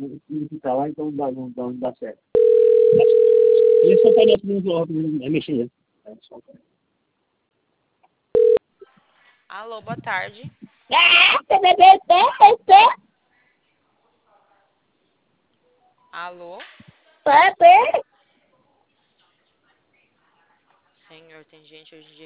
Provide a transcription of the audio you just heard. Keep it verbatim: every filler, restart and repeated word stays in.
filho fica lá, então não dá, não dá, não dá certo. Ele só parece não é mexer. Alô, boa tarde. Alô? Senhor, tem gente hoje em dia